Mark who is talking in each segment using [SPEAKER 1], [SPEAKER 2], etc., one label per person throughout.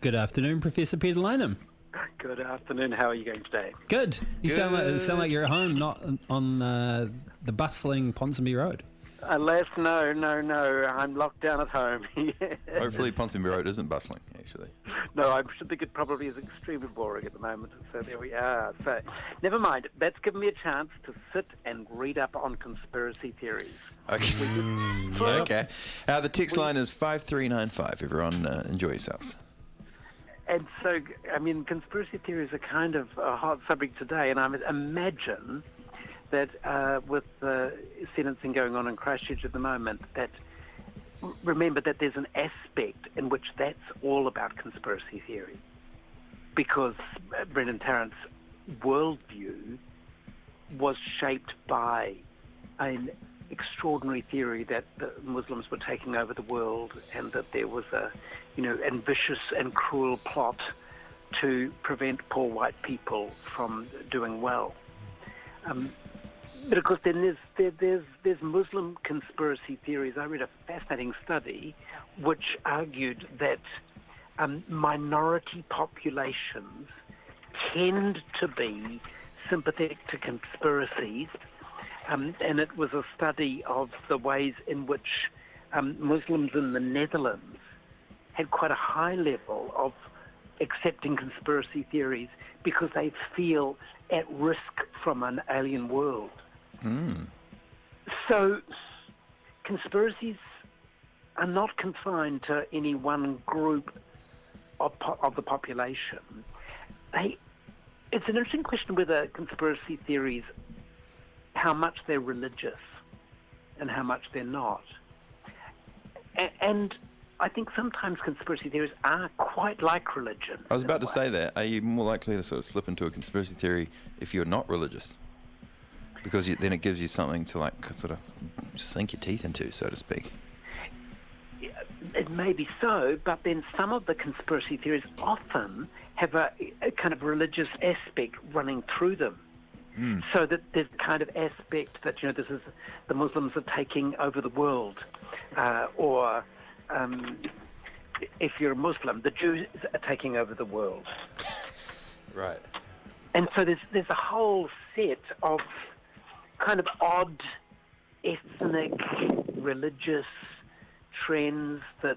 [SPEAKER 1] Good afternoon, Professor Peter Lynham.
[SPEAKER 2] Good afternoon. How are you going today?
[SPEAKER 1] Good. You sound like you're at home, not on the bustling Ponsonby Road.
[SPEAKER 2] Alas, no. I'm locked down at home. Yeah.
[SPEAKER 3] Hopefully Ponsonby Road isn't bustling, actually.
[SPEAKER 2] No, I should think it probably is extremely boring at the moment. So there we are. So never mind. That's given me a chance to sit and read up on conspiracy theories.
[SPEAKER 3] Okay. Okay. The text line is 5395. Everyone, enjoy yourselves.
[SPEAKER 2] And so, I mean, conspiracy theories are kind of a hot subject today, and I would imagine that with the sentencing going on in Christchurch at the moment, that remember that there's an aspect in which that's all about conspiracy theory, because Brendan Tarrant's worldview was shaped by an extraordinary theory that the Muslims were taking over the world, and that there was a ambitious and cruel plot to prevent poor white people from doing well. But of course, then there's Muslim conspiracy theories. I read a fascinating study which argued that minority populations tend to be sympathetic to conspiracies, and it was a study of the ways in which Muslims in the Netherlands had quite a high level of accepting conspiracy theories because they feel at risk from an alien world.
[SPEAKER 3] Mm.
[SPEAKER 2] So conspiracies are not confined to any one group of the population. It's an interesting question whether conspiracy theories, how much they're religious and how much they're not. And I think sometimes conspiracy theories are quite like religion.
[SPEAKER 3] I was about to say that. Are you more likely to sort of slip into a conspiracy theory if you're not religious? Because then it gives you something to sort of sink your teeth into, so to speak.
[SPEAKER 2] It may be so, but then some of the conspiracy theories often have a kind of religious aspect running through them.
[SPEAKER 3] Mm.
[SPEAKER 2] So that there's a kind of aspect that, this is the Muslims are taking over the world, or if you're a Muslim, the Jews are taking over the world.
[SPEAKER 3] Right.
[SPEAKER 2] And so there's a whole set of kind of odd ethnic, religious trends that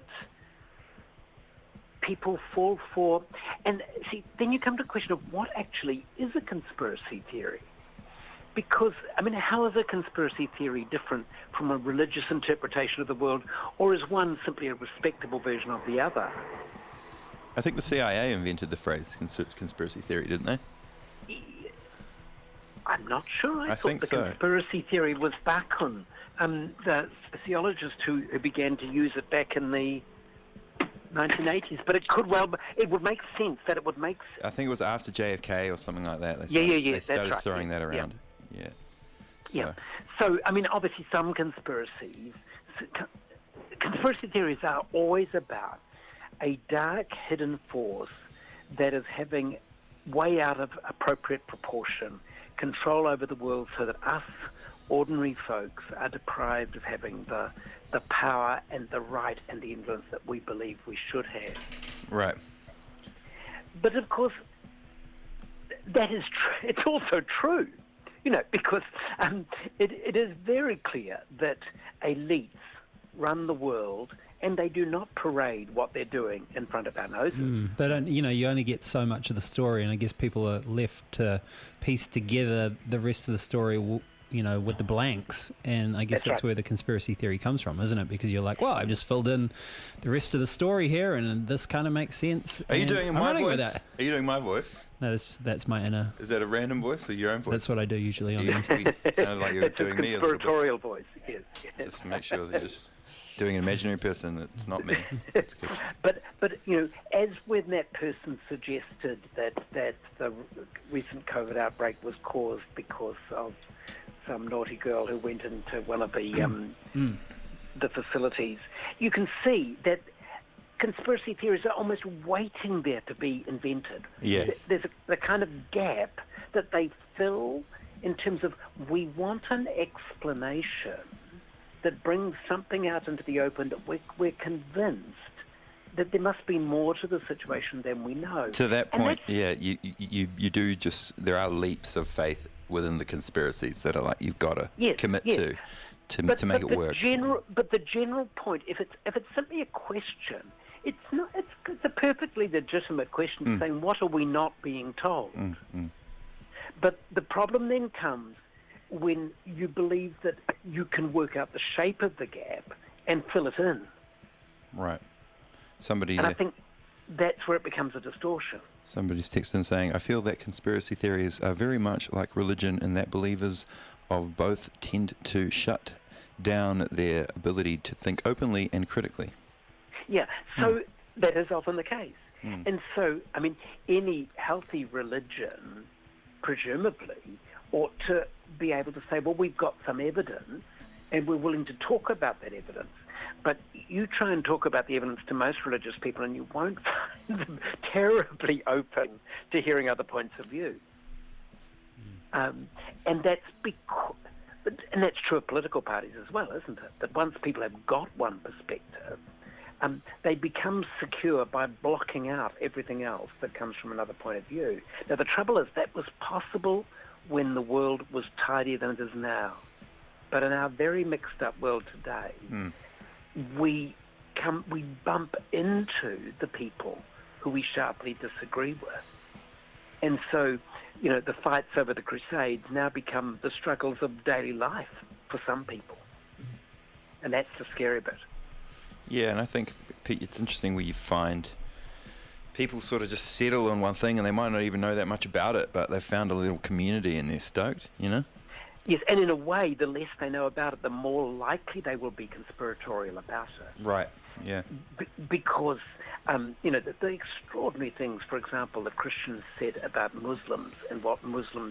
[SPEAKER 2] people fall for. And see, then you come to the question of what actually is a conspiracy theory? Because, how is a conspiracy theory different from a religious interpretation of the world, or is one simply a respectable version of the other?
[SPEAKER 3] I think the CIA invented the phrase conspiracy theory, didn't they?
[SPEAKER 2] I'm not sure. I thought
[SPEAKER 3] think
[SPEAKER 2] the
[SPEAKER 3] so.
[SPEAKER 2] Conspiracy theory was Bacon, the sociologist who began to use it back in the 1980s. But it would make sense that it would make sense.
[SPEAKER 3] I think it was after JFK or something like that.
[SPEAKER 2] They
[SPEAKER 3] started
[SPEAKER 2] right.
[SPEAKER 3] throwing that around. Yeah.
[SPEAKER 2] Yeah. So, obviously some conspiracy theories are always about a dark, hidden force that is having way out of appropriate proportion control over the world, so that us ordinary folks are deprived of having the power and the right and the influence that we believe we should have.
[SPEAKER 3] Right.
[SPEAKER 2] But of course, that is it's also true, because it is very clear that elites run the world, and they do not parade what they're doing in front of our noses.
[SPEAKER 1] They don't, you only get so much of the story, and I guess people are left to piece together the rest of the story, with the blanks. And I guess that's where the conspiracy theory comes from, isn't it? Because you're like, well, I've just filled in the rest of the story here, and this kind of makes sense.
[SPEAKER 3] Are you doing my voice?
[SPEAKER 1] Are
[SPEAKER 3] you doing my voice?
[SPEAKER 1] No, that's my inner.
[SPEAKER 3] Is that a random voice or your own voice?
[SPEAKER 1] That's what I do usually on the
[SPEAKER 3] interview. It sounded like you were doing me a little bit.
[SPEAKER 2] Conspiratorial voice, yes.
[SPEAKER 3] Just make sure that you're just doing an imaginary person that's not me. That's good.
[SPEAKER 2] But as when that person suggested that the recent COVID outbreak was caused because of some naughty girl who went into one of the facilities, you can see that conspiracy theories are almost waiting there to be invented.
[SPEAKER 3] Yes.
[SPEAKER 2] There's a kind of gap that they fill in terms of, we want an explanation that brings something out into the open that we're convinced that there must be more to the situation than we know.
[SPEAKER 3] To that point, yeah, you do just, there are leaps of faith within the conspiracies that are like you've got to commit to make it work.
[SPEAKER 2] But the general point, if it's simply a question, it's not. It's a perfectly legitimate question saying, what are we not being told? But the problem then comes when you believe that you can work out the shape of the gap and fill it in.
[SPEAKER 3] Right.
[SPEAKER 2] And I think that's where it becomes a distortion.
[SPEAKER 3] Somebody's texted in saying, I feel that conspiracy theories are very much like religion in that believers of both tend to shut down their ability to think openly and critically.
[SPEAKER 2] Yeah, so that is often the case. And so, I mean, any healthy religion, presumably, ought to be able to say, well, we've got some evidence and we're willing to talk about that evidence. But you try and talk about the evidence to most religious people and you won't find them terribly open to hearing other points of view. And that's and that's true of political parties as well, isn't it? That once people have got one perspective, they become secure by blocking out everything else that comes from another point of view. Now, the trouble is that was possible when the world was tidier than it is now. But in our very mixed-up world today, we bump into the people who we sharply disagree with. And so, you know, the fights over the Crusades now become the struggles of daily life for some people. And that's the scary bit.
[SPEAKER 3] Yeah, and I think, Pete, it's interesting where you find people sort of just settle on one thing and they might not even know that much about it, but they've found a little community and they're stoked, you know?
[SPEAKER 2] Yes, and in a way, the less they know about it, the more likely they will be conspiratorial about it.
[SPEAKER 3] Right, yeah.
[SPEAKER 2] Because, you know, the extraordinary things, for example, that Christians said about Muslims and what Muslims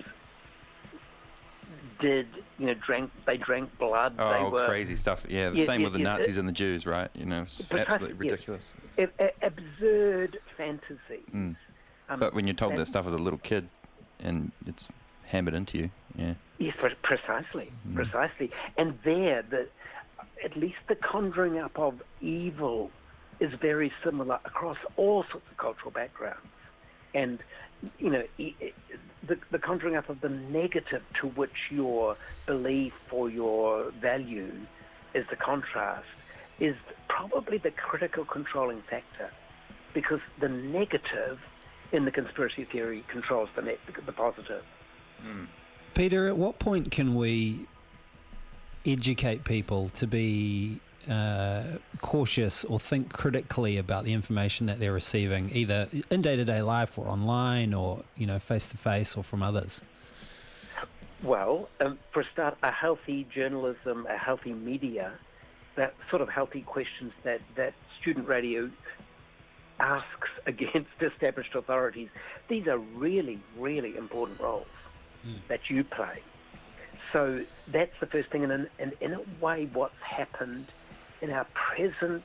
[SPEAKER 2] did, you know, they drank blood.
[SPEAKER 3] Oh,
[SPEAKER 2] they were,
[SPEAKER 3] crazy stuff. Yeah, the same with the Nazis and the Jews, right? You know, it's absolutely ridiculous.
[SPEAKER 2] Absurd fantasies.
[SPEAKER 3] But when you're told that stuff as a little kid and it's hammered into you, yeah.
[SPEAKER 2] Yes, precisely. And there, at least the conjuring up of evil is very similar across all sorts of cultural backgrounds. And, you know, the conjuring up of the negative to which your belief or your value is the contrast is probably the critical controlling factor, because the negative in the conspiracy theory controls the positive.
[SPEAKER 1] Peter, at what point can we educate people to be cautious or think critically about the information that they're receiving, either in day-to-day life or online or, you know, face-to-face or from others?
[SPEAKER 2] Well, for a start, a healthy journalism, a healthy media, that sort of healthy questions that student radio asks against established authorities, these are really, really important roles that you play. So that's the first thing. And in a way, what's happened in our present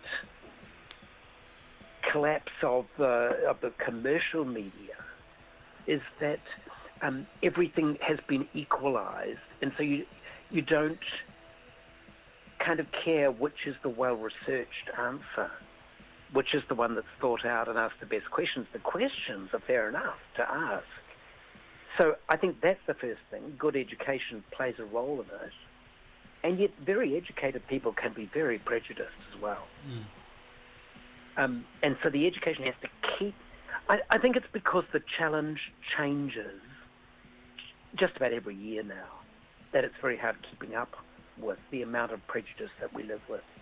[SPEAKER 2] collapse of the commercial media is that everything has been equalized, and so you don't kind of care which is the well-researched answer, which is the one that's thought out and asked the best questions. The questions are fair enough to ask. So I think that's the first thing. Good education plays a role in it. And yet very educated people can be very prejudiced as well. And so the education has to keep... I think it's because the challenge changes just about every year now, that it's very hard keeping up with the amount of prejudice that we live with.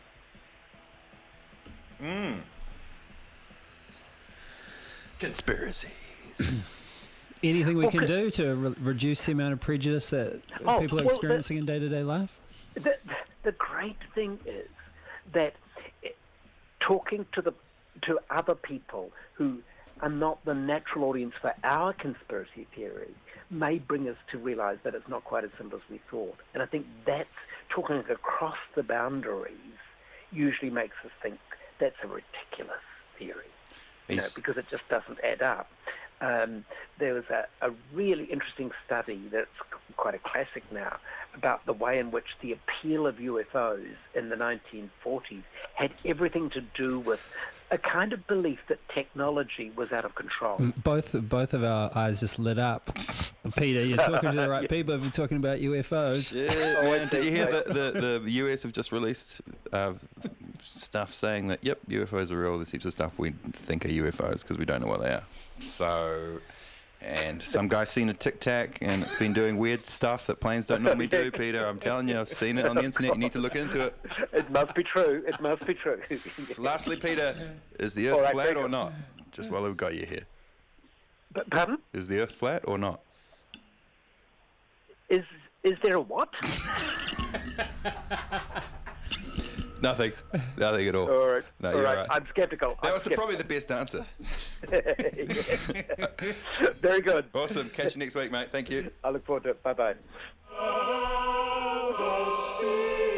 [SPEAKER 3] Conspiracies.
[SPEAKER 1] Anything we can do to reduce the amount of prejudice that people are experiencing in day-to-day life?
[SPEAKER 2] The great thing is that talking to other people who are not the natural audience for our conspiracy theory may bring us to realize that it's not quite as simple as we thought. And I think that's talking across the boundaries usually makes us think that's a ridiculous theory, because it just doesn't add up. There was a really interesting study that's quite a classic now about the way in which the appeal of UFOs in the 1940s had everything to do with a kind of belief that technology was out of control.
[SPEAKER 1] Both of our eyes just lit up. Peter, you're talking to the right people if you're talking about UFOs.
[SPEAKER 3] Yeah, man. Did you hear that the US have just released stuff saying that, yep, UFOs are real, there's heaps of stuff we think are UFOs because we don't know what they are. So, and some guy's seen a Tic Tac and it's been doing weird stuff that planes don't normally do, Peter. I'm telling you, I've seen it on the internet. You need to look into it.
[SPEAKER 2] It must be true. It must be true.
[SPEAKER 3] Lastly, Peter, is the Earth flat or not? Just while we've got you here.
[SPEAKER 2] Pardon?
[SPEAKER 3] Is the Earth flat or not?
[SPEAKER 2] Is there a what?
[SPEAKER 3] Nothing at all.
[SPEAKER 2] All right.
[SPEAKER 3] No,
[SPEAKER 2] all
[SPEAKER 3] you're
[SPEAKER 2] right.
[SPEAKER 3] right.
[SPEAKER 2] I'm skeptical.
[SPEAKER 3] That was probably the best answer.
[SPEAKER 2] Very good.
[SPEAKER 3] Awesome. Catch you next week, mate. Thank you.
[SPEAKER 2] I look forward to it. Bye-bye.